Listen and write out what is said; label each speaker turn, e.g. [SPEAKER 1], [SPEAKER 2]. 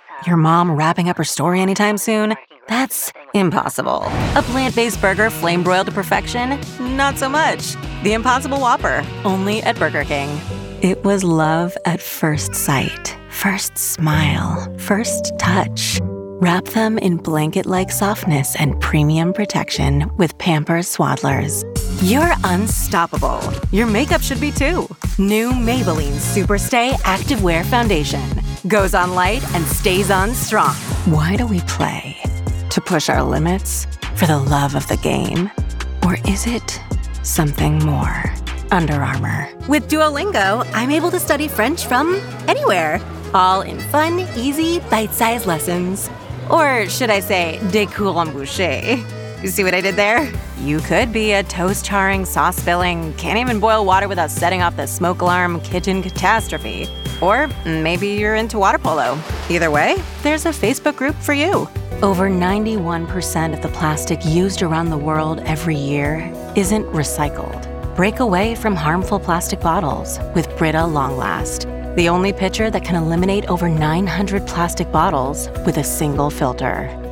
[SPEAKER 1] Your mom wrapping up her story anytime soon? That's impossible. A plant-based burger flame-broiled to perfection? Not so much. The Impossible Whopper, only at Burger King. It was love at first sight. First smile. First touch. Wrap them in blanket-like softness and premium protection with Pampers Swaddlers. You're unstoppable. Your makeup should be too. New Maybelline Superstay Activewear Foundation. Goes on light and stays on strong. Why do we play? To push our limits? For the love of the game? Or is it something more? Under Armour. With Duolingo, I'm able to study French from anywhere. All in fun, easy, bite-sized lessons. Or should I say, des cours en bouche. You see what I did there? You could be a toast-charring, sauce-spilling, can't even boil water without setting off the smoke alarm kitchen catastrophe. Or maybe you're into water polo. Either way, there's a Facebook group for you. Over 91% of the plastic used around the world every year isn't recycled. Break away from harmful plastic bottles with Brita Long Last, the only pitcher that can eliminate over 900 plastic bottles with a single filter.